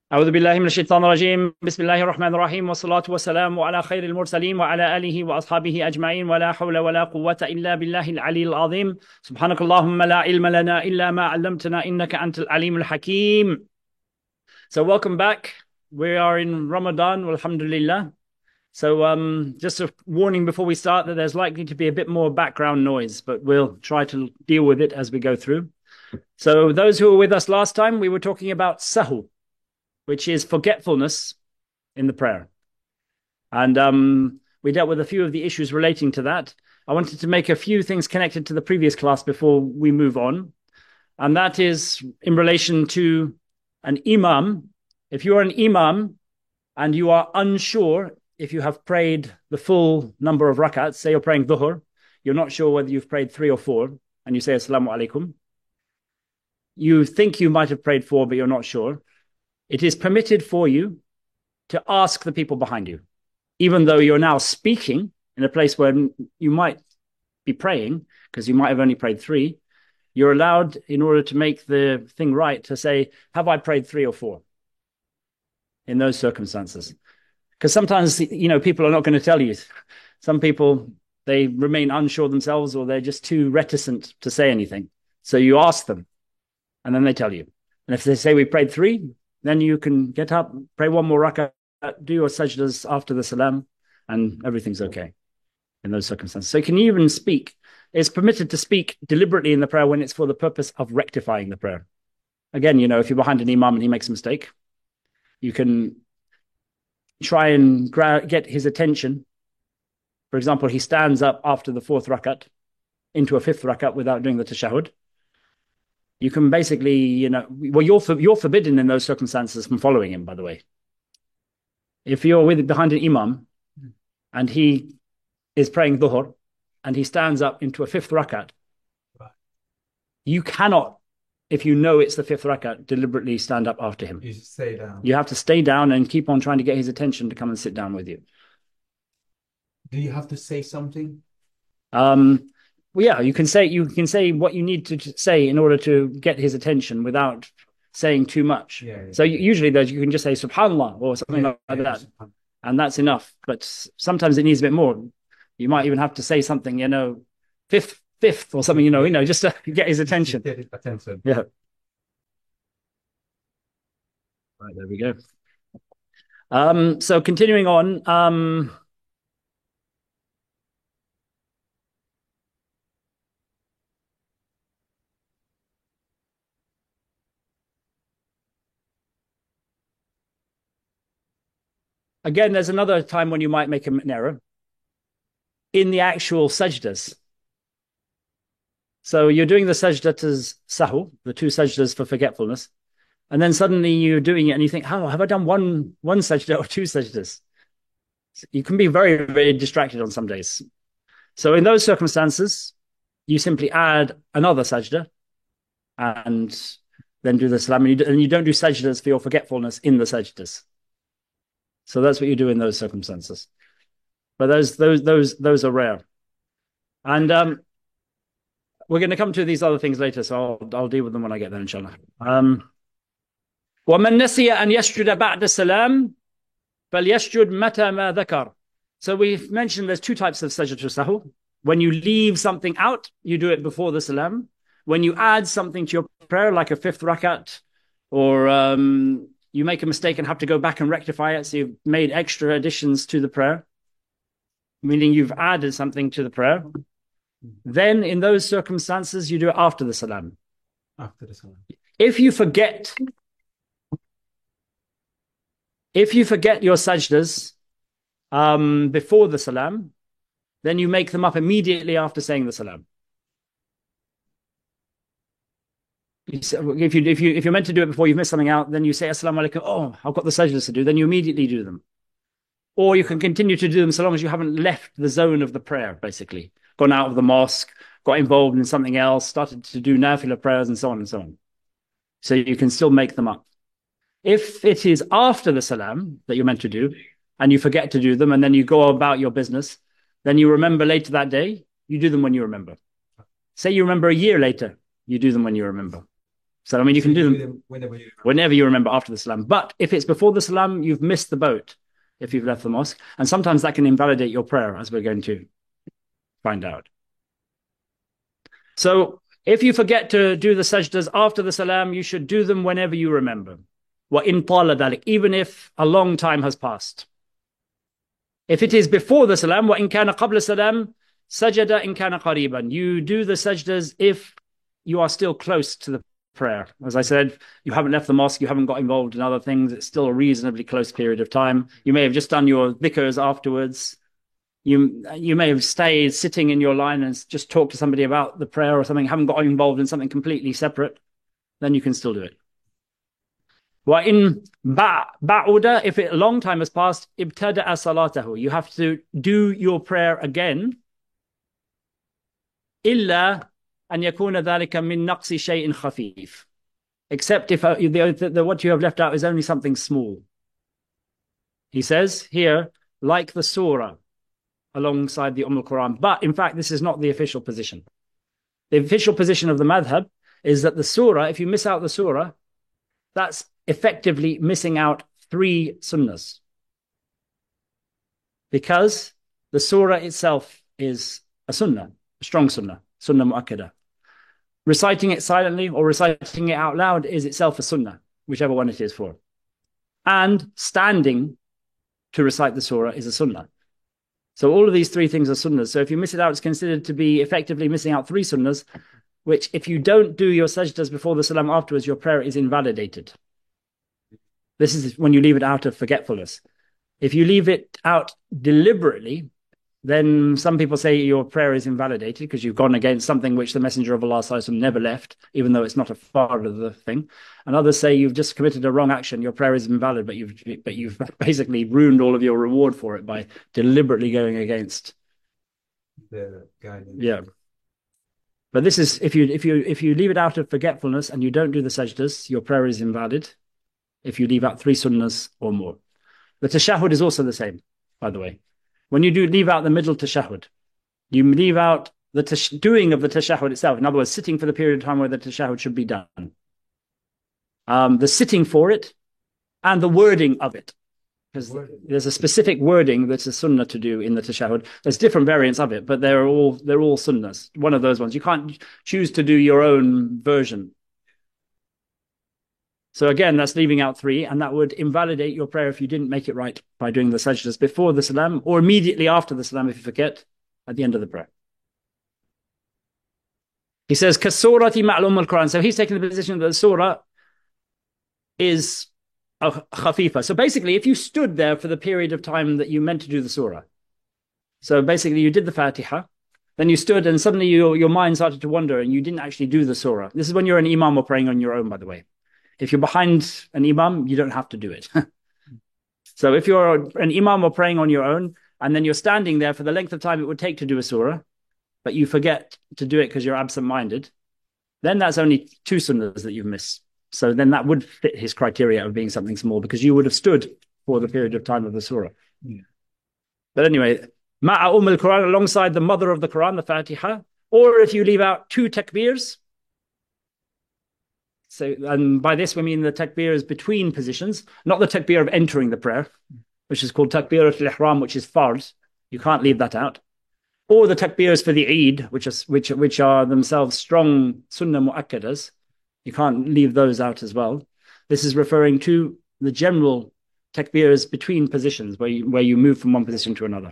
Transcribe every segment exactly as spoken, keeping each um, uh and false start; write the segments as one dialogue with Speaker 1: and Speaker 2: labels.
Speaker 1: أعوذ بالله من الشيطان الرجيم بسم الله الرحمن الرحيم والصلاة والسلام على خير المرسلين وعلى آله وأصحابه أجمعين ولا حول ولا قوة إلا بالله العلي العظيم سبحانك اللهم لا علم لنا إلا ما علمتنا إنك أنت العليم الحكيم. So welcome back. We are in Ramadan, alhamdulillah. So um, just a warning before we start that there's likely to be a bit more background noise, but we'll try to deal with it as we go through. So those who were with us last time, we were talking about sahu, which is forgetfulness in the prayer. And um, we dealt with a few of the issues relating to that. I wanted to make a few things connected to the previous class before we move on. And that is in relation to an imam. If you are an imam and you are unsure if you have prayed the full number of rakats, say you're praying dhuhr, you're not sure whether you've prayed three or four, and you say assalamu alaikum. You think you might have prayed four, but you're not sure. It is permitted for you to ask the people behind you, even though you're now speaking in a place where you might be praying, because you might have only prayed three. You're allowed, in order to make the thing right, to say, have I prayed three or four? In those circumstances. Because sometimes, you know, people are not going to tell you. Some people, they remain unsure themselves, or they're just too reticent to say anything. So you ask them, and then they tell you. And if they say we prayed three, then you can get up, pray one more rak'ah, do your sajdas after the salam, and everything's okay in those circumstances. So you can even speak. It's permitted to speak deliberately in the prayer when it's for the purpose of rectifying the prayer. Again, you know, if you're behind an imam and he makes a mistake, you can try and get his attention. For example, he stands up after the fourth rakat into a fifth rakat without doing the tashahhud. You can basically, you know, well, you're, for, you're forbidden in those circumstances from following him, by the way. If you're with behind an imam and he is praying dhuhr and he stands up into a fifth rakat, right, you cannot, if you know it's the fifth rakat, deliberately stand up after him.
Speaker 2: You stay down.
Speaker 1: You have to stay down and keep on trying to get his attention to come and sit down with you.
Speaker 2: Do you have to say something?
Speaker 1: Um, well, yeah, you can say you can say what you need to say in order to get his attention without saying too much.
Speaker 2: Yeah, yeah.
Speaker 1: So usually those you can just say Subhanallah or something yeah, like yeah, that, yeah. And that's enough. But sometimes it needs a bit more. You might even have to say something, you know, fifth, fifth or something, you know, you know, just to get his attention.
Speaker 2: Get his attention.
Speaker 1: Yeah. Right, there we go. Um, so continuing on. Um, Again, there's another time when you might make an error in the actual sajdas. So you're doing the sajdas sahu, the two sajdas for forgetfulness, and then suddenly you're doing it and you think, oh, have I done one one sajda or two sajdas? You can be very, very distracted on some days. So in those circumstances, you simply add another sajda and then do the salam, and you, and you don't do sajdas for your forgetfulness in the sajdas. So that's what you do in those circumstances. But those those those those are rare. And um, we're going to come to these other things later, so I'll, I'll deal with them when I get there, inshallah. Um, وَمَنْ نَسِيَ أَنْ يَسْجُدَ بَعْدَ السَّلَامِ فَلْيَسْجُدْ مَتَى مَا ذَكَرَ. So we've mentioned there's two types of sajda sahu. When you leave something out, you do it before the salam. When you add something to your prayer, like a fifth rakat, or um, you make a mistake and have to go back and rectify it, so you've made extra additions to the prayer, meaning you've added something to the prayer, then in those circumstances, you do it after the salam.
Speaker 2: After the salam.
Speaker 1: If you forget, if you forget your sajdas um, before the salam, then you make them up immediately after saying the salam. If you if you if you're meant to do it before you've missed something out, then you say assalamu alaikum. Oh, I've got the sajdas to do. Then you immediately do them, or you can continue to do them so long as you haven't left the zone of the prayer. Basically, gone out of the mosque, got involved in something else, started to do nafilah prayers, and so on and so on. So you can still make them up. If it is after the salam that you're meant to do, and you forget to do them, and then you go about your business, then you remember later that day, you do them when you remember. Say you remember a year later, you do them when you remember. So, I mean, you can do them,
Speaker 2: them whenever you remember.
Speaker 1: whenever you remember after the salam. But if it's before the salam, you've missed the boat if you've left the mosque. And sometimes that can invalidate your prayer, as we're going to find out. So if you forget to do the sajdas after the salam, you should do them whenever you remember. وَإِن طَالَ ذَلِكَ, even if a long time has passed. If it is before the salam, وَإِن كَانَ قَبْلَ السَّلَامِ سَجَدَ إِن كَانَ قَرِيبًا, you do the sajdas if you are still close to the prayer. As I said, you haven't left the mosque, you haven't got involved in other things, it's still a reasonably close period of time. You may have just done your dhikrs afterwards. You, you may have stayed sitting in your line and just talked to somebody about the prayer or something, haven't got involved in something completely separate, then you can still do it. وَإِن بَعُدَ, if a long time has passed, ابْتَدَأَ صَلَاتَهُ, you have to do your prayer again. إِلَّا أَنْ يَكُونَ ذَلِكَ مِنْ نَقْصِ شَيْءٍ خَفِيفٍ, except if uh, the, the, the, what you have left out is only something small. He says here, like the surah alongside the Umm al-Quran. But in fact, this is not the official position. The official position of the madhab is that the surah, if you miss out the surah, that's effectively missing out three sunnahs. Because the surah itself is a sunnah, a strong sunnah, sunnah mu'akkadah. Reciting it silently or reciting it out loud is itself a sunnah, whichever one it is for. And standing to recite the surah is a sunnah. So all of these three things are sunnahs. So if you miss it out, it's considered to be effectively missing out three sunnahs, which if you don't do your sajdas before the salam afterwards, your prayer is invalidated. This is when you leave it out of forgetfulness. If you leave it out deliberately, then some people say your prayer is invalidated because you've gone against something which the Messenger of Allah ﷺ never left, even though it's not a part of the thing. And others say you've just committed a wrong action, your prayer is invalid, but you've but you've basically ruined all of your reward for it by deliberately going against
Speaker 2: the guidance.
Speaker 1: Yeah. But this is if you if you if you leave it out of forgetfulness and you don't do the sajdas, your prayer is invalid. If you leave out three sunnahs or more. The tashahhud is also the same, by the way. When you do leave out the middle tashahhud, you leave out the tash doing of the tashahhud itself. In other words, sitting for the period of time where the tashahhud should be done. Um, the sitting for it and the wording of it. Because there's a specific wording that's a sunnah to do in the tashahhud. There's different variants of it, but they're all they're all sunnahs. One of those ones. You can't choose to do your own version. So again, that's leaving out three, and that would invalidate your prayer if you didn't make it right by doing the sajdas before the salam or immediately after the salam if you forget at the end of the prayer. He says, Kasurati ma'lum al-Quran. So he's taking the position that the surah is a khafifa. So basically, if you stood there for the period of time that you meant to do the surah, so basically you did the Fatiha, then you stood and suddenly you, your mind started to wander and you didn't actually do the surah. This is when you're an imam or praying on your own, by the way. If you're behind an imam, you don't have to do it. So if you're an imam or praying on your own, and then you're standing there for the length of time it would take to do a surah, but you forget to do it because you're absent-minded, then that's only two sunnahs that you've missed. So then that would fit his criteria of being something small because you would have stood for the period of time of the surah.
Speaker 2: Yeah.
Speaker 1: But anyway, ma'a umm al-Quran, alongside the mother of the Quran, the Fatiha, or if you leave out two takbirs. So, and by this we mean the takbir is between positions, not the takbir of entering the prayer, which is called takbirat al-ihram, which is fard. You can't leave that out. Or the takbirs for the Eid, which is which which are themselves strong sunnah mu'akkadas. You can't leave those out as well. This is referring to the general takbirs between positions, where you, where you move from one position to another.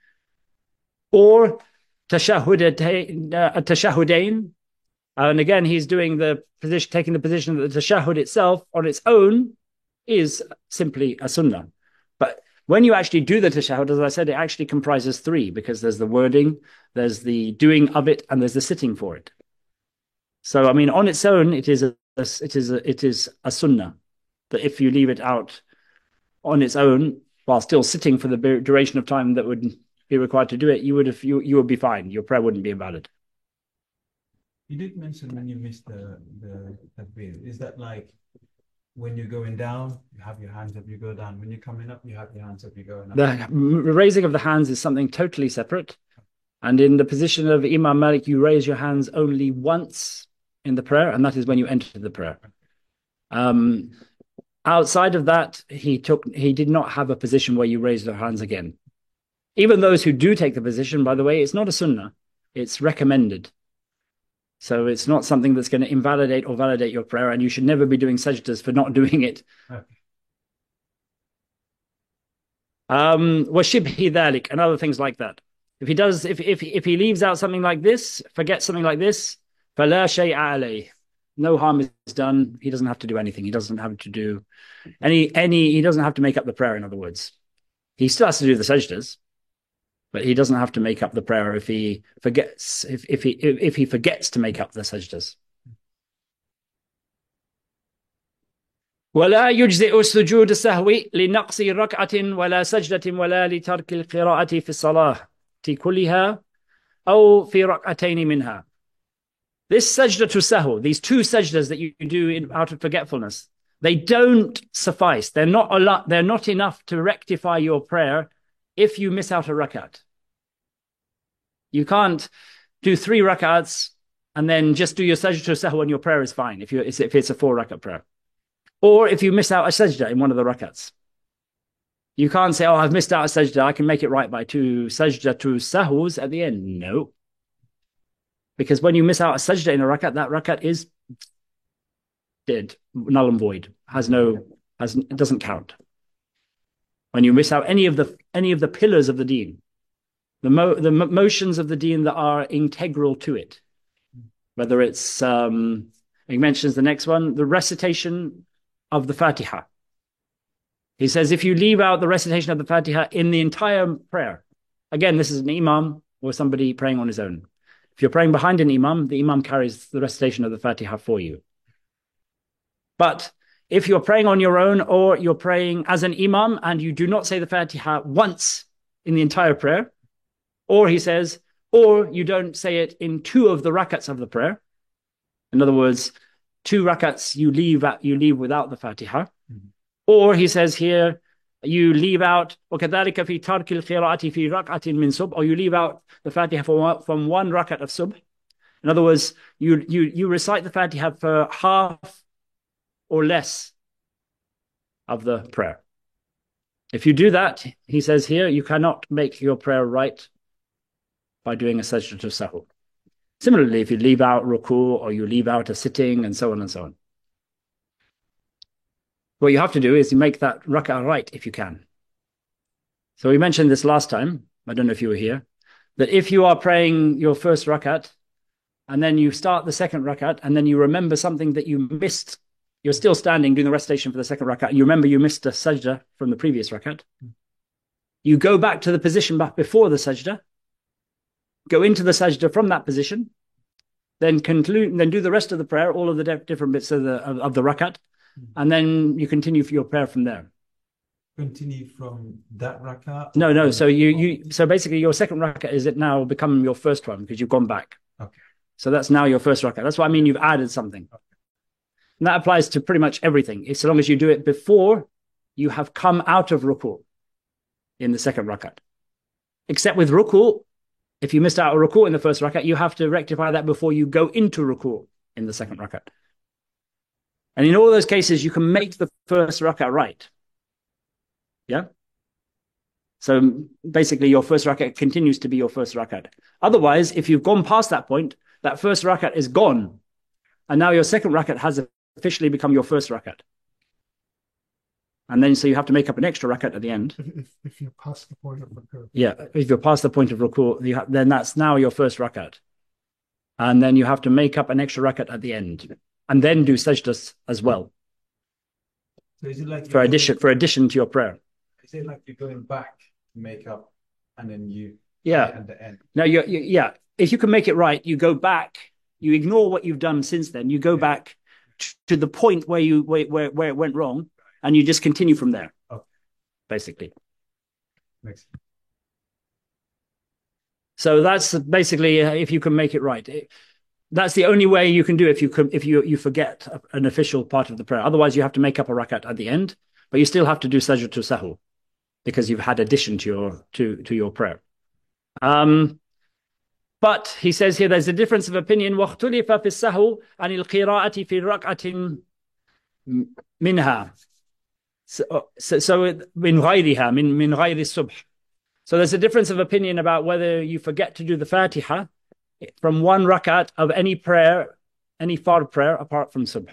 Speaker 1: Or tashahudain, uh, tashahudain. And again, he's doing the position, taking the position that the tashahhud itself on its own is simply a sunnah. But when you actually do the tashahhud, as I said, it actually comprises three, because there's the wording, there's the doing of it, and there's the sitting for it. So, I mean, on its own, it is a, it is a, it is a sunnah. But if you leave it out on its own, while still sitting for the duration of time that would be required to do it, you would have, you, you would be fine. Your prayer wouldn't be invalid.
Speaker 2: You did mention when you missed the the takbir. Is that like when you're going down, you have your hands up, you go down. When you're coming up, you have your hands up, you go up.
Speaker 1: The raising of the hands is something totally separate. And in the position of Imam Malik, you raise your hands only once in the prayer, and that is when you enter the prayer. Um, outside of that, he took he did not have a position where you raise your hands again. Even those who do take the position, by the way, it's not a sunnah, it's recommended. So it's not something that's going to invalidate or validate your prayer, and you should never be doing sajdas for not doing it.
Speaker 2: Okay.
Speaker 1: Um, وَشِبْهِ ذَلِكَ, and other things like that. If he does, if if if he leaves out something like this, forgets something like this, فَلَا شَيْءَ عَلَيْهِ, no harm is done. He doesn't have to do anything. He doesn't have to do any any. He doesn't have to make up the prayer. In other words, he still has to do the sajdas, but he doesn't have to make up the prayer if he forgets. If if he if, if he forgets to make up the sajdas. ولا يجزئ السجود السهو لنقص ركعة ولا سجدة ولا لترك القراءة في الصلاة كلها أو في ركعتين منها. This sajda to sahu, these two sajdas that you do in, out of forgetfulness, they don't suffice. They're not a lot. They're not enough to rectify your prayer if you miss out a rakat. You can't do three rakats and then just do your sajda to sahu and your prayer is fine if you if it's a four rakat prayer. Or if you miss out a sajda in one of the rakats. You can't say, oh, I've missed out a sajda, I can make it right by two sajda to sahus at the end. No. Because when you miss out a sajda in a rakat, that rakat is dead, null and void, has no, has, it doesn't count. When you miss out any of the any of the pillars of the deen, the mo, the motions of the deen that are integral to it, whether it's, um, he mentions the next one, the recitation of the Fatiha. He says, if you leave out the recitation of the Fatiha in the entire prayer, again, this is an imam or somebody praying on his own. If you're praying behind an imam, the imam carries the recitation of the Fatiha for you. But if you're praying on your own or you're praying as an imam and you do not say the Fatiha once in the entire prayer, or he says, or you don't say it in two of the rakats of the prayer, in other words, two rakats you leave at, you leave without the Fatiha. Mm-hmm. Or he says here, you leave out وَكَذَلِكَ فِي تَرْكِ الْقِرَاءَةِ فِي رَكْعَةٍ مِّن صُبْحٍ, or you leave out the Fatiha from, from one rakat of subh. In other words, you, you, you recite the Fatiha for half or less of the prayer. If you do that, he says here, you cannot make your prayer right by doing a sajda to sahu. Similarly, if you leave out ruku or you leave out a sitting and so on and so on. What you have to do is you make that rak'ah right if you can. So we mentioned this last time, I don't know if you were here, that if you are praying your first rakat and then you start the second rakat and then you remember something that you missed, you're still standing doing the recitation for the second rakat, and you remember you missed a sajda from the previous rakat, you go back to the position back before the sajda, go into the sajda from that position, then conclude, then do the rest of the prayer, all of the different bits of the of, of the rakat, and then you continue for your prayer from there.
Speaker 2: Continue from that rakat?
Speaker 1: No, no. So you you so basically your second rakat is it now become your first one because you've gone back.
Speaker 2: Okay.
Speaker 1: So that's now your first rakat. That's what I mean. You've added something, okay. And that applies to pretty much everything. It's so long as you do it before you have come out of ruku in the second rakat, except with ruku. If you missed out a ruku in the first rakat, you have to rectify that before you go into ruku in the second rakat. And in all those cases, you can make the first rakat right. Yeah? So basically, your first rakat continues to be your first rakat. Otherwise, if you've gone past that point, that first rakat is gone. And now your second rakat has officially become your first rakat. And then, so you have to make up an extra rakat at the end.
Speaker 3: If, if you're past the point of ruku.
Speaker 1: Yeah, if you're past the point of ruku, you have, then that's now your first rakat. And then you have to make up an extra rakat at the end. And then do sajdas as well.
Speaker 2: So is it like
Speaker 1: for addition
Speaker 2: going,
Speaker 1: for addition to your prayer?
Speaker 2: Is it like you're going back to make up and then you
Speaker 1: yeah
Speaker 2: at the end?
Speaker 1: No, you yeah. If you can make it right, you go back. You ignore what you've done since then. You go yeah. back to the point where you where, where where it went wrong, and you just continue from there.
Speaker 2: Okay.
Speaker 1: Basically.
Speaker 2: Makes sense.
Speaker 1: So that's basically uh, if you can make it right. It, That's the only way you can do it if you can, if you you forget an official part of the prayer. Otherwise, you have to make up a rakat at the end, but you still have to do sajda to sahu because you've had addition to your to to your prayer. Um, But he says here there's a difference of opinion. وَاخْتُلِفَ فِي السَّهْوِ عَنِ الْقِرَاءَةِ فِي رَكْعَةٍ مِنْهَا. So, so, so مِنْ غَيْرِهَا مِنْ مِنْ غَيْرِ الصُّبْحِ. So there's a difference of opinion about whether you forget to do the Fatiha from one rakat of any prayer, any fard prayer apart from subh.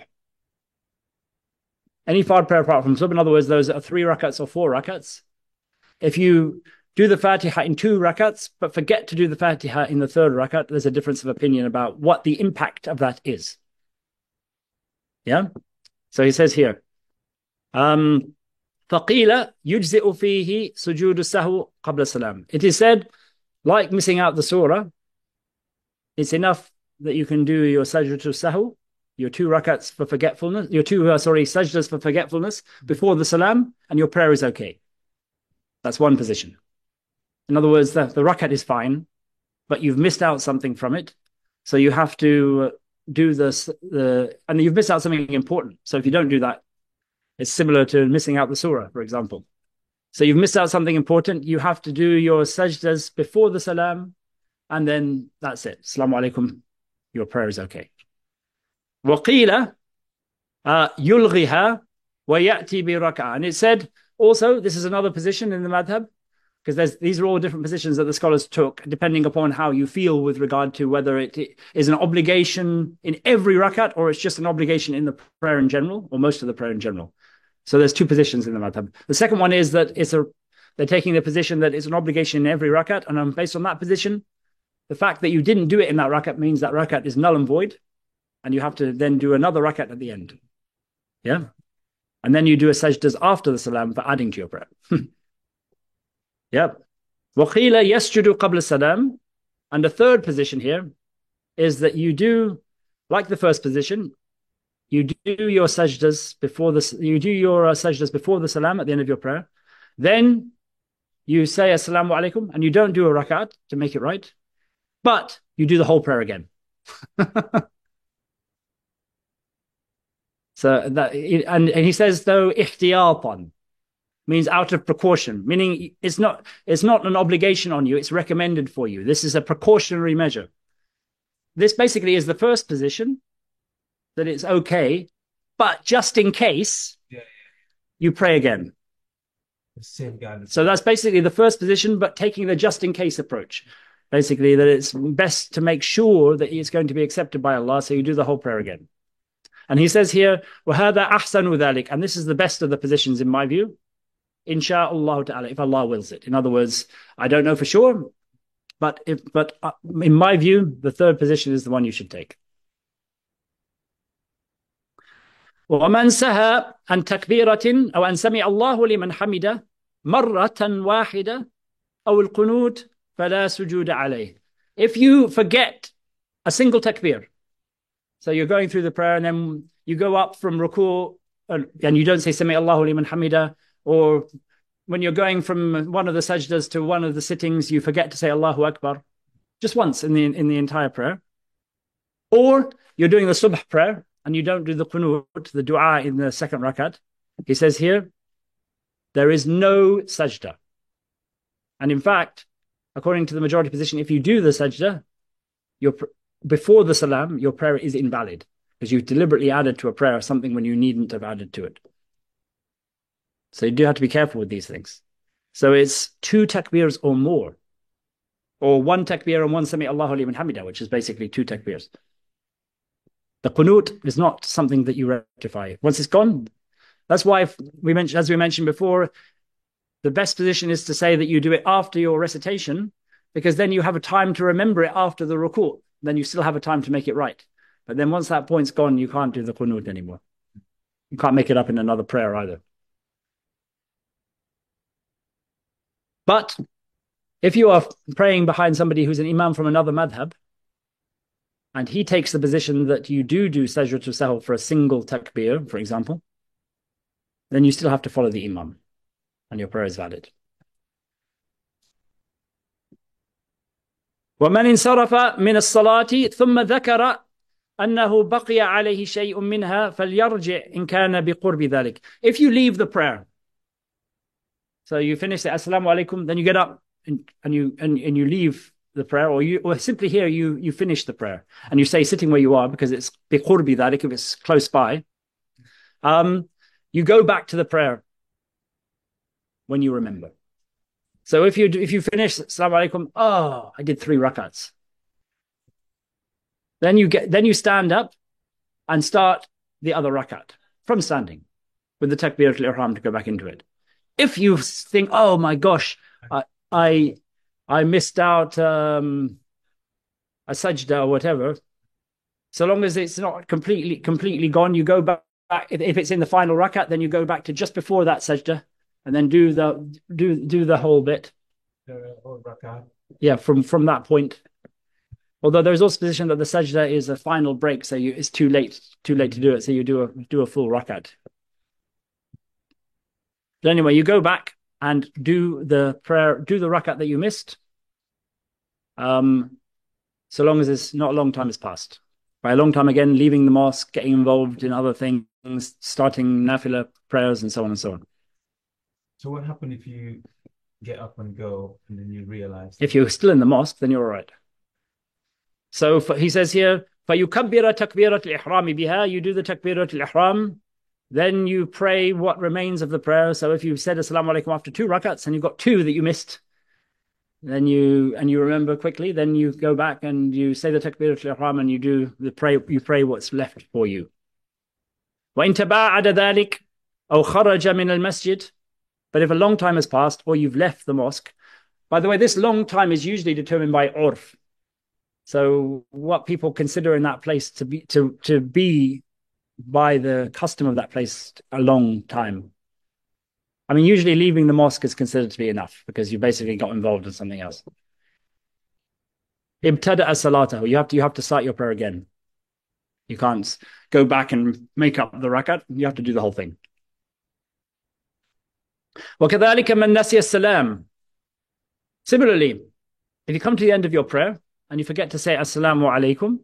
Speaker 1: Any fard prayer apart from subh, in other words, those are three rakats or four rakats. If you do the Fatiha in two rakats, but forget to do the Fatiha in the third rakat, there's a difference of opinion about what the impact of that is. Yeah? So he says here, um, فَقِيلَ يُجْزِئُ فِيهِ سُجُودُ السَّهْوِ قَبْلَ السَّلَامِ. It is said, like missing out the surah, it's enough that you can do your sajdatul sahw, your two rakats for forgetfulness, your two, uh, sorry, sajdas for forgetfulness before the salam, and your prayer is okay. That's one position. In other words, the, the rakat is fine, but you've missed out something from it. So you have to do this, the, and you've missed out something important. So if you don't do that, it's similar to missing out the surah, for example. So you've missed out something important. You have to do your sajdas before the salam, and then that's it. Assalamu alaikum. Your prayer is okay. وَقِيلَ يُلْغِهَا وَيَأْتِي بِرَكَعَةٍ. And it said also, this is another position in the madhab, because there's, these are all different positions that the scholars took, depending upon how you feel with regard to whether it is an obligation in every rakat, or it's just an obligation in the prayer in general, or most of the prayer in general. So there's two positions in the madhab. The second one is that it's a, they're taking the position that it's an obligation in every rakat, and um, based on that position, the fact that you didn't do it in that rakat means that rakat is null and void, and you have to then do another rakat at the end. Yeah? And then you do a sajdas after the salam for adding to your prayer. Yeah. وَقِيلَ يَسْجُدُ قَبْلَ السَّلَامِ. And the third position here is that you do, like the first position, you do your sajdas before the, you do your uh, sajdas before the salam at the end of your prayer. Then you say assalamu alaikum, and you don't do a rakat to make it right, but you do the whole prayer again. So that, and, and he says, though, ihtiyatan means out of precaution, meaning it's not, it's not an obligation on you, it's recommended for you. This is a precautionary measure. This basically is the first position, that it's okay, but just in case, yeah, yeah. you pray again. So that's basically the first position, but taking the just in case approach. Basically, that it's best to make sure that it's going to be accepted by Allah, so you do the whole prayer again. And he says here, وَهَذَا أَحْسَنُ ذَلِكَ. And this is the best of the positions in my view. Insha'Allah ta'ala, if Allah wills it. In other words, I don't know for sure, but if, but uh, in my view, the third position is the one you should take. وَمَنْ سَهَى عَنْ تَكْبِيرَةٍ أَوْ أَنْ سَمِعَ اللَّهُ لِمَنْ حَمِدَهُ مَرَّةً وَاحِدَةً أَوْ الْقُنُوتِ فَلَا سُجُودَ عَلَيْهِ. If you forget a single takbir, so you're going through the prayer and then you go up from ruku' and, and you don't say Sami Allahu liman hamida, or when you're going from one of the sajdas to one of the sittings, you forget to say Allahu Akbar just once in the in the entire prayer. Or you're doing the subh prayer and you don't do the qunut, the dua in the second rakat. He says here, there is no sajda. And in fact, according to the majority position, if you do the sajda, your before the salam, your prayer is invalid, because you've deliberately added to a prayer something when you needn't have added to it. So you do have to be careful with these things. So it's two takbirs or more, or one takbir and one Sami Allahu liman hamida, which is basically two takbirs. The qunut is not something that you rectify. Once it's gone, that's why we mentioned, as we mentioned before, the best position is to say that you do it after your recitation, because then you have a time to remember it after the ruku'. Then you still have a time to make it right. But then once that point's gone, you can't do the qunut anymore. You can't make it up in another prayer either. But if you are praying behind somebody who's an imam from another madhab, and he takes the position that you do do sajdatul sahw for a single takbir, for example, then you still have to follow the imam, and your prayer is valid. وَمَنْ انصرف من الصلاة ثم ذكر أنه بقي عليه شيء منها فليرجع إن كان بقرب ذلك. If you leave the prayer, so you finish the Assalamu alaikum, then you get up and, and you and, and you leave the prayer, or you or simply here you you finish the prayer and you say sitting where you are because it's biqurbi dhalik, if it's close by. Um, you go back to the prayer when you remember. So if you if you finish Assalamu alaikum, oh, I did three rakats. Then you get then you stand up and start the other rakat from standing with the takbiratul ihram to go back into it. If you think, oh my gosh, I I, I missed out um, a sajda or whatever, so long as it's not completely completely gone, you go back. If it's in the final rakat, then you go back to just before that sajda, and then do the do do the whole bit.
Speaker 2: The whole rakat.
Speaker 1: Yeah, from from that point. Although there's also a position that the sajda is a final break, so you, it's too late too late to do it. So you do a do a full rakat. But anyway, you go back and do the prayer, do the rakat that you missed. Um, so long as it's not a long time has passed. By a long time again, leaving the mosque, getting involved in other things, starting nafilah prayers, and so on and so on.
Speaker 2: So what happened if you get up and go and then you realize?
Speaker 1: If you're still in the mosque, then you're all right. So for, he says here, فَيُكَبِّرَ تَكْبِيرَةِ الْإِحْرَامِ بِهَا. You do the takbiratul ihram, then you pray what remains of the prayer. So if you said Assalamu alaikum after two rakats and you've got two that you missed, then you and you remember quickly, then you go back and you say the takbiratul ihram and you do the pray. You pray what's left for you. وَإِن تَبَاعَدَ ذَلِكَ أَوْ خَرَجَ مِنَ الْمَسْجِدِ. But if a long time has passed or you've left the mosque, by the way, this long time is usually determined by urf. So what people consider in that place to be to to be by the custom of that place a long time. I mean, usually leaving the mosque is considered to be enough because you basically got involved in something else. Ibtada as-salatahu. You have to you have to start your prayer again. You can't go back and make up the rakat. You have to do the whole thing. وَكَذَلِكَ مَنْ نَسِيَ السَّلَامِ. Similarly, if you come to the end of your prayer and you forget to say Assalamu alaikum,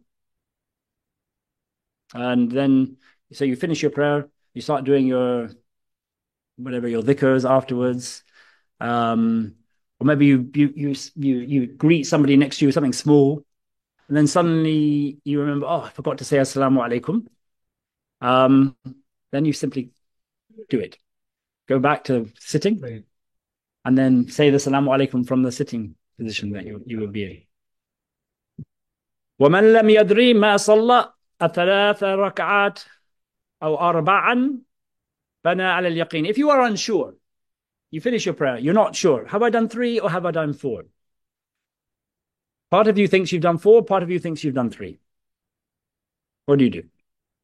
Speaker 1: and then so you finish your prayer, you start doing your whatever your dhikrs afterwards, um, or maybe you you you you you greet somebody next to you with something small, and then suddenly you remember, oh, I forgot to say Assalamu alaikum. Um, then you simply do it. Go back to sitting,
Speaker 2: Right.
Speaker 1: and then say the Assalamu alaikum from the sitting position that you you will be in. وَمَنْ لَمْ يَدْرِي مَا صَلَّى الثَّلَاثَ رَكْعَاتٍ أَوْ أَرْبَعًا بَنَى عَلَى الْيَقِينِ. If you are unsure, you finish your prayer, you're not sure. Have I done three or have I done four? Part of you thinks you've done four, part of you thinks you've done three. What do you do?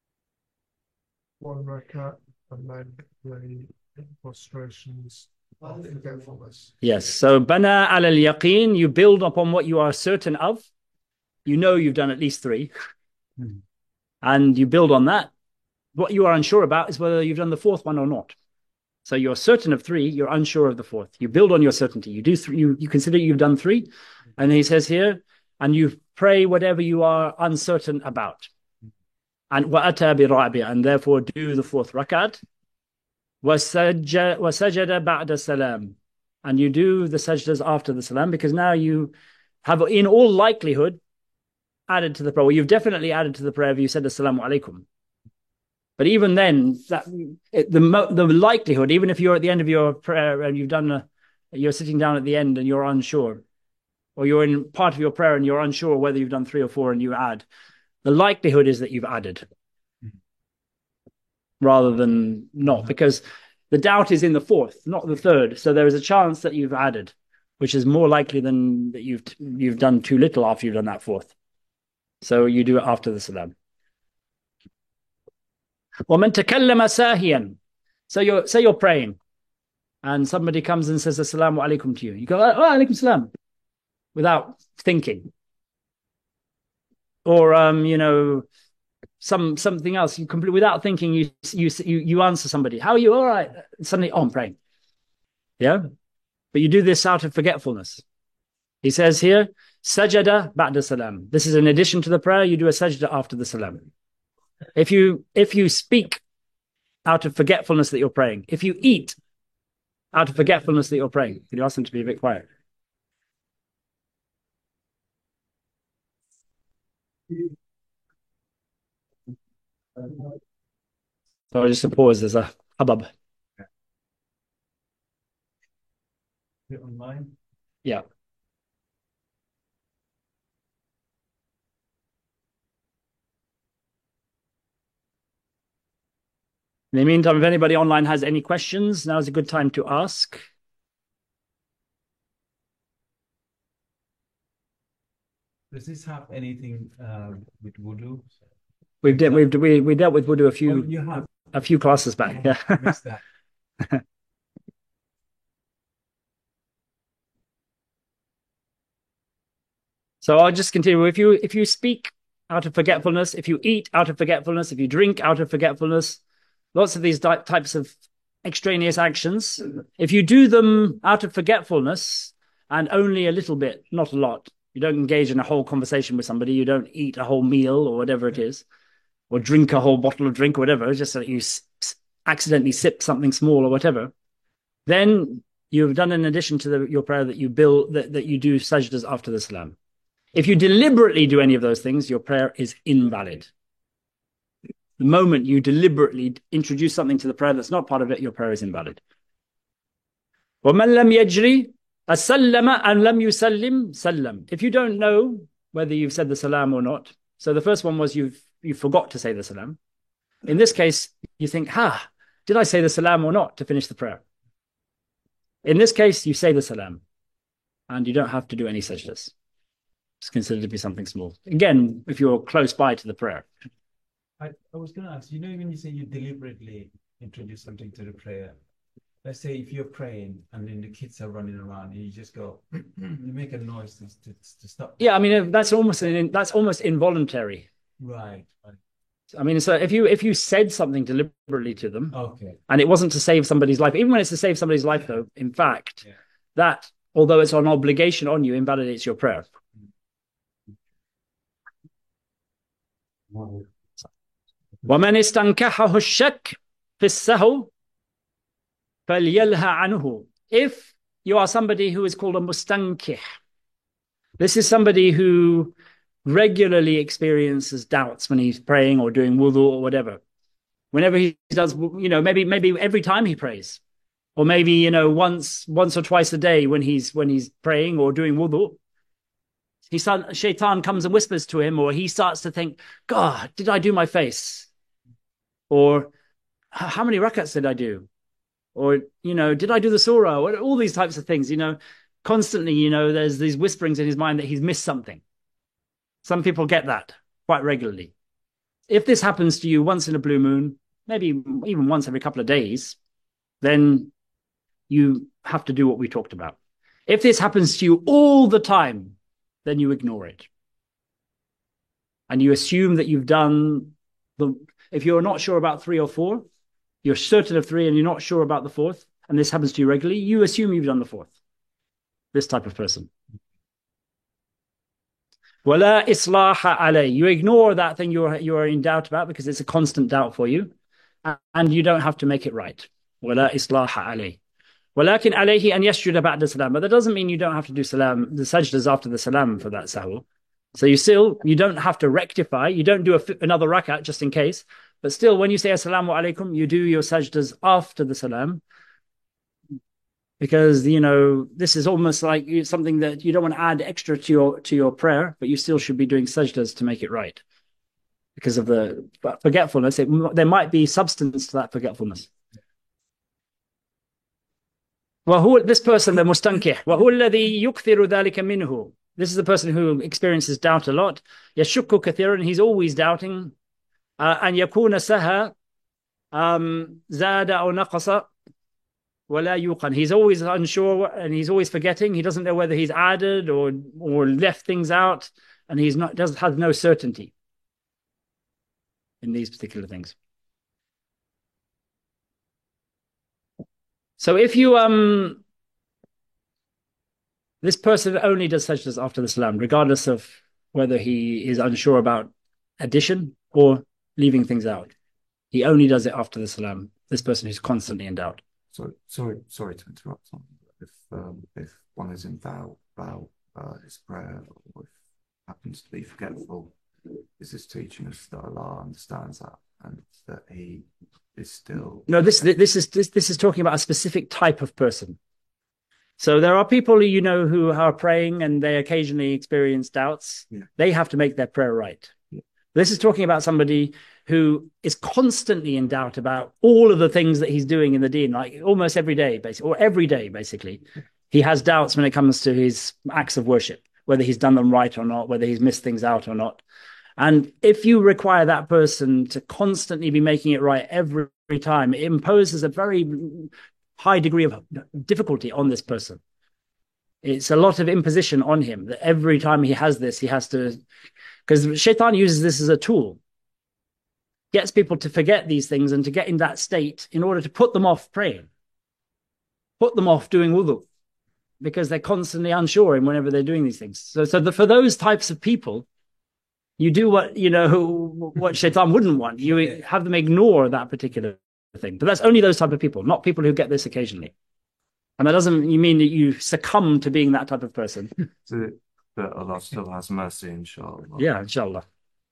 Speaker 3: One rakat and then the prostrations of forgetfulness.
Speaker 1: Yes, so بَنَى عَلَى الْيَقِينِ, you build upon what you are certain of. You know you've done at least three.
Speaker 2: Hmm.
Speaker 1: And you build on that. What you are unsure about is whether you've done the fourth one or not. So you're certain of three, you're unsure of the fourth. You build on your certainty. You do three, you, you consider you've done three. And he says here, and you pray whatever you are uncertain about. And وَأَتَى بِرَعْبِهِ, and therefore do the fourth rakat. وَسَجَدَ بَعْدَ السَّلَامِ, and you do the sajdas after the salam, because now you have, in all likelihood, added to the prayer. Well, you've definitely added to the prayer if you said Assalamu alaikum. But even then, that it, the the likelihood, even if you're at the end of your prayer and you've done a, you're sitting down at the end and you're unsure, or you're in part of your prayer and you're unsure whether you've done three or four and you add, the likelihood is that you've added rather than not, because the doubt is in the fourth, not the third. So there is a chance that you've added, which is more likely than that you've you've done too little after you've done that fourth. So you do it after the salam. وَمَنْ تَكَلَّمَ سَاهِيًا. So you're, say you're praying and somebody comes and says Assalamu alaikum to you. You go, oh, alaikum salam, without thinking. Or, um, you know, some something else. You complete without thinking, you, you, you, you answer somebody. How are you? All right. Suddenly, oh, I'm praying. Yeah? But you do this out of forgetfulness. He says here, sajada ba'da salam. This is in addition to the prayer. You do a sajda after the salam. If you if you speak out of forgetfulness that you're praying, if you eat out of forgetfulness that you're praying, can you ask them to be a bit quiet? So just a pause, there's a hubbub.
Speaker 2: Online?
Speaker 1: Yeah. In the meantime, if anybody online has any questions, now is a good time to ask.
Speaker 2: Does this have anything uh, with wudu?
Speaker 1: We've de we've we we dealt with wudu a few
Speaker 2: Oh, you have.
Speaker 1: a few classes back. Yeah.
Speaker 2: I missed that.
Speaker 1: So I'll just continue. If you if you speak out of forgetfulness, if you eat out of forgetfulness, if you drink out of forgetfulness, lots of these types of extraneous actions, if you do them out of forgetfulness and only a little bit, not a lot, you don't engage in a whole conversation with somebody, you don't eat a whole meal or whatever it is, or drink a whole bottle of drink or whatever, just that you accidentally sip something small or whatever, then you've done in addition to the, your prayer that you build, that, that you do sajdas after the salam. If you deliberately do any of those things, your prayer is invalid. The moment you deliberately introduce something to the prayer that's not part of it, your prayer is invalid. وَمَنْ لَمْ يَجْرِ أَسَلَّمَ أَنْ لَمْ يُسَلِّمْ سَلَّمْ. If you don't know whether you've said the salam or not, so the first one was you've you forgot to say the salam. In this case, you think, ha, did I say the salam or not to finish the prayer? In this case, you say the salam, and you don't have to do any sajdas. It's considered to be something small. Again, if you're close by to the prayer.
Speaker 2: I, I was going to ask, you know, when you say you deliberately introduce something to the prayer, let's say if you're praying and then the kids are running around and you just go, you make a noise to, to, to stop.
Speaker 1: Yeah, I mean, that's almost an, that's almost involuntary.
Speaker 2: Right, right.
Speaker 1: I mean, so if you if you said something deliberately to them,
Speaker 2: okay,
Speaker 1: and it wasn't to save somebody's life, even when it's to save somebody's life, though, in fact, yeah. that, although it's an obligation on you, invalidates your prayer. ومن استنكحه الشك في السهو فليلهى عنه. If you are somebody who is called a mustankih, this is somebody who regularly experiences doubts when he's praying or doing wudu or whatever. Whenever he does, you know, maybe maybe every time he prays, or maybe, you know, once once or twice a day when he's when he's praying or doing wudu, he start, shaitan comes and whispers to him, or he starts to think, God, did I do my face? Or how many rakats did I do? Or, you know, did I do the surah? Or all these types of things, you know, constantly, you know, there's these whisperings in his mind that he's missed something. Some people get that quite regularly. If this happens to you once in a blue moon, maybe even once every couple of days, then you have to do what we talked about. If this happens to you all the time, then you ignore it. And you assume that you've done the, if you're not sure about three or four, you're certain of three and you're not sure about the fourth, and this happens to you regularly, you assume you've done the fourth. This type of person. وَلَا إِصْلَاحَ عَلَيْهِ. You ignore that thing you're, you're in doubt about because it's a constant doubt for you, and you don't have to make it right. وَلَا إِصْلَاحَ عَلَيْهِ. وَلَكِنْ عَلَيْهِ أَنْ يَسْجُدَ بَعْدَ السَّلَامِ. But that doesn't mean you don't have to do salam, the sajdas after the salam for that sahu. So you still, you don't have to rectify, you don't do a, another rakat just in case, but still when you say assalamu alaikum, you do your sajdas after the salam. Because, you know, this is almost like something that you don't want to add extra to your to your prayer, but you still should be doing sajdas to make it right. Because of the forgetfulness, it, there might be substance to that forgetfulness. وهو, this person, the mustankih, وهو الذي يكثر ذلك منه. This is the person who experiences doubt a lot. يشك كثيرا, he's always doubting. أن يكون سهى زاد أو نقص ولا يوقن. He's always unsure and he's always forgetting. He doesn't know whether he's added or or left things out, and he's not does has no certainty in these particular things. So if you um this person only does sajdas after the salam, regardless of whether he is unsure about addition or leaving things out. He only does it after the salam. This person who's constantly in doubt.
Speaker 4: So sorry, sorry to interrupt. If um, if one is in doubt about uh, his prayer, or if happens to be forgetful, is this teaching us that Allah understands that and that He is still
Speaker 1: No, this this is this this is talking about a specific type of person. So there are people, you know, who are praying and they occasionally experience doubts.
Speaker 4: Yeah.
Speaker 1: They have to make their prayer right.
Speaker 4: Yeah.
Speaker 1: This is talking about somebody who is constantly in doubt about all of the things that he's doing in the deen, like almost every day, basically, or every day, basically. He has doubts when it comes to his acts of worship, whether he's done them right or not, whether he's missed things out or not. And if you require that person to constantly be making it right every, every time, it imposes a very high degree of difficulty on this person. It's a lot of imposition on him that every time he has this, he has to, because Shaitan uses this as a tool, gets people to forget these things and to get in that state in order to put them off praying, put them off doing wudu, because they're constantly unsure in whenever they're doing these things. So, so the, for those types of people, you do what, you know, what Shaitan wouldn't want. You have them ignore that particular thing. But that's only those type of people, not people who get this occasionally. And that doesn't you mean that you succumb to being that type of person.
Speaker 4: So that Allah still has mercy, inshallah.
Speaker 1: Yeah, inshallah.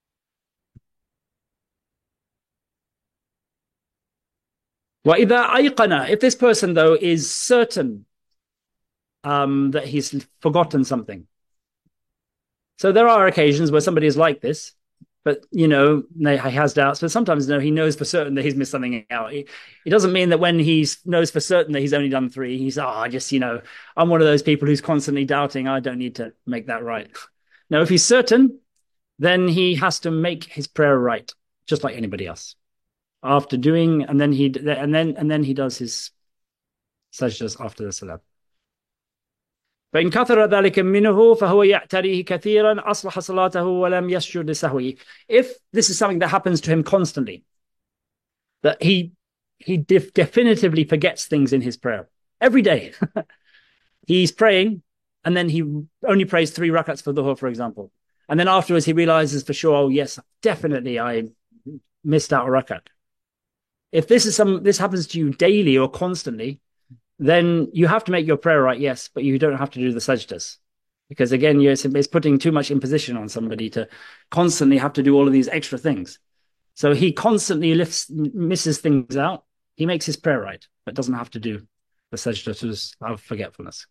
Speaker 1: وَإِذَا أَيْقَنَ, if this person, though, is certain um, that he's forgotten something. So there are occasions where somebody is like this, but, you know, he has doubts, but sometimes, no, he knows for certain that he's missed something out. It doesn't mean that when he knows for certain that he's only done three, he's, oh, I just, you know, I'm one of those people who's constantly doubting, I don't need to make that right. No, if he's certain, then he has to make his prayer right, just like anybody else. After doing, and then he, and then, and then he does his sajdas after the salam. فإن كثر ذلك منه فهو يعتريه كثيرا أصلح صلاته ولم يسجد لسهوه. If this is something that happens to him constantly, that he he def definitively forgets things in his prayer every day. He's praying and then he only prays three rakats for dhuhr, for example, and then afterwards he realizes for sure, oh yes, definitely I missed out a rakat. If this is some this happens to you daily or constantly, then you have to make your prayer right, yes, but you don't have to do the sajdas. Because again, you're, it's putting too much imposition on somebody to constantly have to do all of these extra things. So he constantly lifts, misses things out. He makes his prayer right, but doesn't have to do the sajdas of forgetfulness.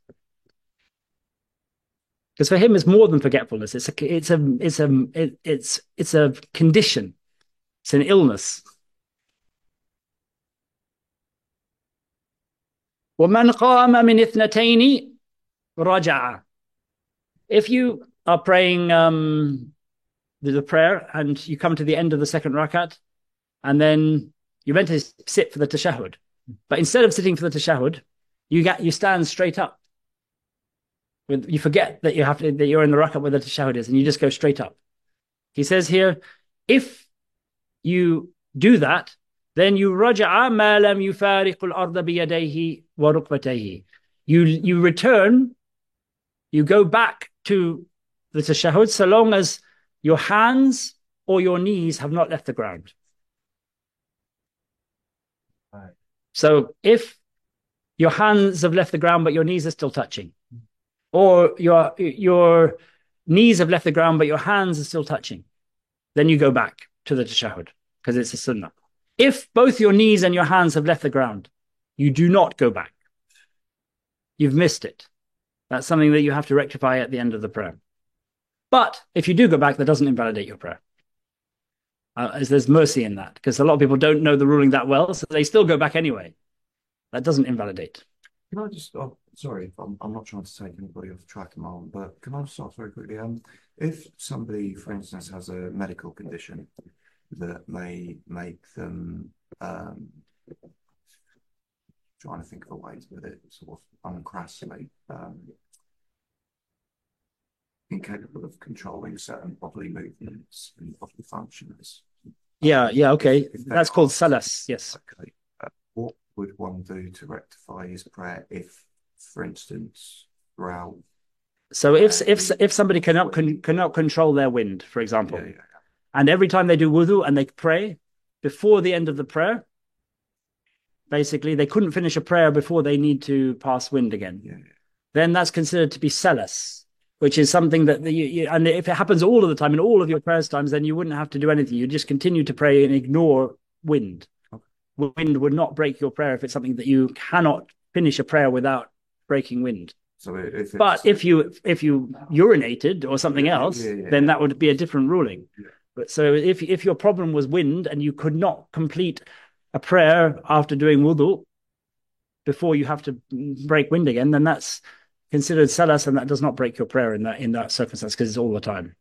Speaker 1: Because for him, it's more than forgetfulness. It's a, it's a, it's a, it, it's, it's a condition. It's an illness. وَمَنْ قَامَ مِنْ إِثْنَتَيْنِ رَجَعَ. If you are praying um, the prayer and you come to the end of the second rakat, and then you meant to sit for the tashahhud, but instead of sitting for the tashahhud, you get you stand straight up. With, you forget that you have to, that you're in the rakat where the tashahhud is, and you just go straight up. He says here, if you do that, then you raja'a ma lam yufariq al-ardha biyadayhi wa rukbatayhi. You you return, you go back to the tashahhud so long as your hands or your knees have not left the ground.
Speaker 2: Right.
Speaker 1: So if your hands have left the ground but your knees are still touching, or your your knees have left the ground but your hands are still touching, then you go back to the tashahhud because it's a sunnah. If both your knees and your hands have left the ground, you do not go back. You've missed it. That's something that you have to rectify at the end of the prayer. But if you do go back, that doesn't invalidate your prayer. Uh, as there's mercy in that, because a lot of people don't know the ruling that well, so they still go back anyway. That doesn't invalidate.
Speaker 4: Can I just, oh, sorry, I'm, I'm not trying to take anybody off track, Marlon, but can I just ask very quickly, um, if somebody, for instance, has a medical condition that may make them, um, trying to think of a way to put it sort of uncrassly, um, incapable of controlling certain bodily movements and bodily functions.
Speaker 1: Yeah, yeah, okay. That's called salas, yes.
Speaker 4: Okay. Uh, what would one do to rectify his prayer if, for instance, throughout?
Speaker 1: So if if if somebody cannot con, cannot control their wind, for example,
Speaker 4: Yeah, yeah, yeah.
Speaker 1: and every time they do wudu and they pray before the end of the prayer, basically they couldn't finish a prayer before they need to pass wind again.
Speaker 4: Yeah, yeah.
Speaker 1: Then that's considered to be salas. which is something that the, you, and if it happens all of the time in all of your prayers times, then you wouldn't have to do anything. You just continue to pray and ignore wind. Wind would not break your prayer if it's something that you cannot finish a prayer without breaking wind.
Speaker 4: So if it's...
Speaker 1: But if you if you urinated or something
Speaker 4: Yeah,
Speaker 1: else,
Speaker 4: yeah, yeah,
Speaker 1: then
Speaker 4: yeah.
Speaker 1: that would be a different ruling.
Speaker 4: Yeah.
Speaker 1: But so if if your problem was wind and you could not complete a prayer after doing wudu before you have to break wind again, then that's considered salas, and that does not break your prayer in that in that circumstance because it's all the time.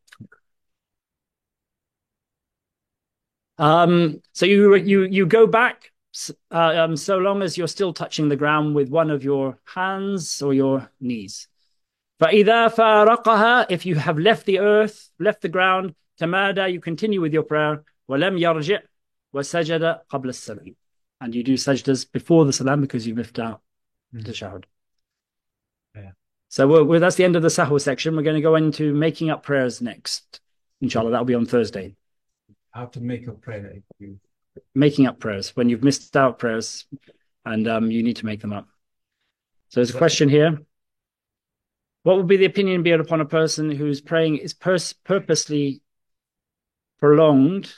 Speaker 1: Um, so you you you go back uh, um, so long as you're still touching the ground with one of your hands or your knees. فَإِذَا فَارَقَهَا, if you have left the earth, left the ground, تَمَادَى, you continue with your prayer. وَلَمْ يَرْجِعْ وَسَجَدَ قَبْلَ السَّلَامِ, and you do sajdas before the salam because you've lifted out
Speaker 2: Mm.
Speaker 1: the shahud.
Speaker 2: Yeah.
Speaker 1: So we're, we're, that's the end of the sahwa section. We're going to go into making up prayers next. Inshallah, that'll be on Thursday.
Speaker 2: How to make a prayer if you
Speaker 1: Making up prayers when you've missed out prayers and um, you need to make them up. So there's a question here. What would be the opinion be upon a person whose praying is pers- purposely prolonged?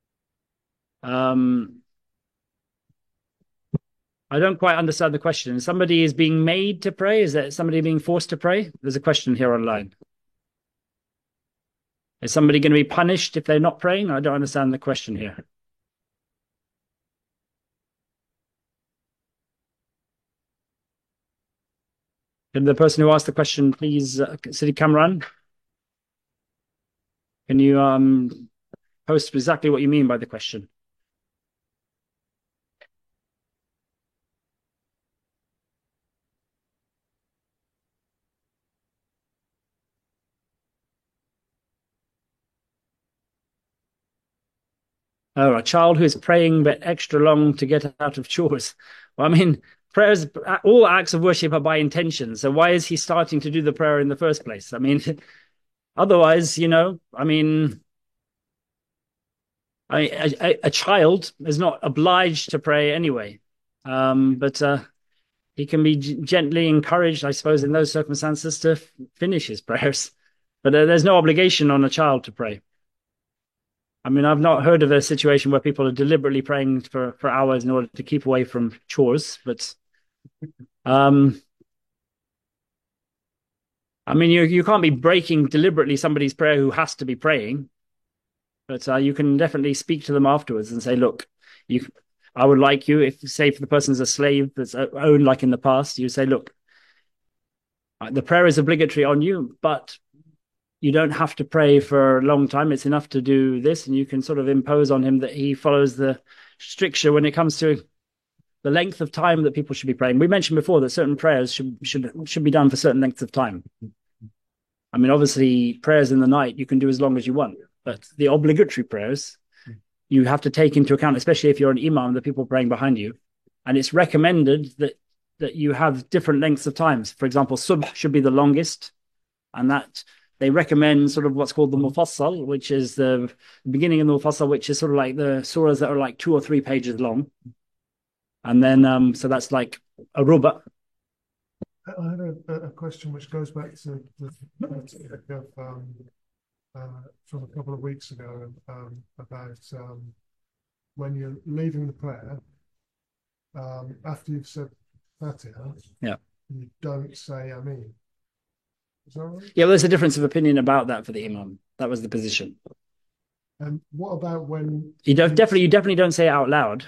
Speaker 1: Um, I don't quite understand the question. Somebody is being made to pray? Is that somebody being forced to pray? There's a question here online. Is somebody going to be punished if they're not praying? I don't understand the question here. Can the person who asked the question please, uh, Sidi Kamran? Can you um, post exactly what you mean by the question? Oh, a child who is praying but extra long to get out of chores. Well, I mean, prayers, all acts of worship are by intention. So why is he starting to do the prayer in the first place? I mean, otherwise, you know, I mean, I, a, a child is not obliged to pray anyway. Um, but uh, he can be g- gently encouraged, I suppose, in those circumstances to f- finish his prayers. But uh, there's no obligation on a child to pray. I mean, I've not heard of a situation where people are deliberately praying for, for hours in order to keep away from chores, but um, I mean, you you can't be breaking deliberately somebody's prayer who has to be praying, but uh, you can definitely speak to them afterwards and say, look, you, I would like you, if say if the person's a slave that's owned like in the past, you say, look, the prayer is obligatory on you, but you don't have to pray for a long time. It's enough to do this, and you can sort of impose on him that he follows the stricture when it comes to the length of time that people should be praying. We mentioned before that certain prayers should should should be done for certain lengths of time. I mean, obviously, prayers in the night you can do as long as you want, but the obligatory prayers you have to take into account, especially if you're an imam, the people praying behind you, and it's recommended that that you have different lengths of times. For example, subh should be the longest, and that they recommend sort of what's called the Mufassal, which is the beginning of the Mufassal, which is sort of like the surahs that are like two or three pages long. And then, um, so that's like a ruba.
Speaker 3: I had a, a question which goes back to the topic of, um, uh, from a couple of weeks ago um, about um, when you're leaving the prayer, um, after you've said Fatiha,
Speaker 1: yeah,
Speaker 3: you don't say Ameen. Is that right?
Speaker 1: Yeah, well, there's a difference of opinion about that for the imam. That was the position.
Speaker 3: And what about when
Speaker 1: you don't definitely you definitely don't say it out loud.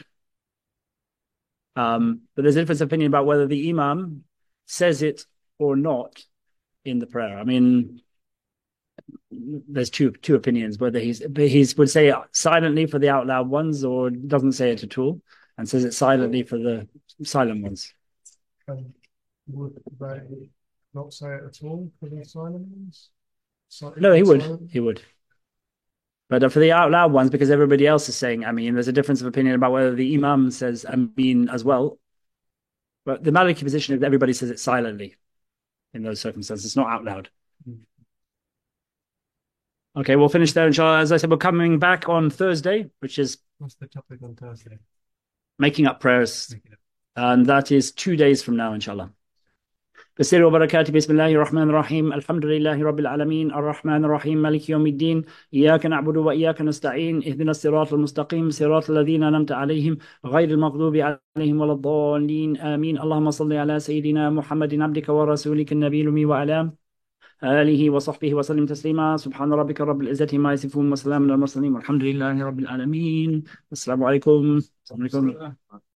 Speaker 1: Um, but there's a difference of opinion about whether the imam says it or not in the prayer. I mean, there's two two opinions, whether he's he's would say it silently for the out loud ones or doesn't say it at all and says it silently for the silent ones.
Speaker 3: And would they not say it at all for the silent ones? Si-
Speaker 1: No, he would.
Speaker 3: silent?
Speaker 1: He would. But uh, for the out loud ones, because everybody else is saying Ameen, there's a difference of opinion about whether the imam says Ameen as well. But the Maliki position is that everybody says it silently in those circumstances. It's not out loud. Okay, we'll finish there, inshallah. As I said, we're coming back on Thursday, which is
Speaker 2: What's the topic on Thursday?
Speaker 1: making up prayers.
Speaker 2: Make it up.
Speaker 1: And that is two days from now, inshallah. بالسر وبركاته. بسم الله الرحمن الرحيم. الحمد لله رب العالمين الرحمن الرحيم مالك يوم الدين. إياك نعبد وإياك نستعين. اهدنا الصراط المستقيم صراط الذين أنعمت عليهم غير المغضوب عليهم ولا الضالين آمين. اللهم صل على سيدنا محمد عبدك ورسولك النبي الأمي وعلى آله وصحبه وسلم تسليما. سبحان ربك رب العزة ما يصفون وسلام على المرسلين والحمد لله رب العالمين. السلام عليكم. السلام عليكم.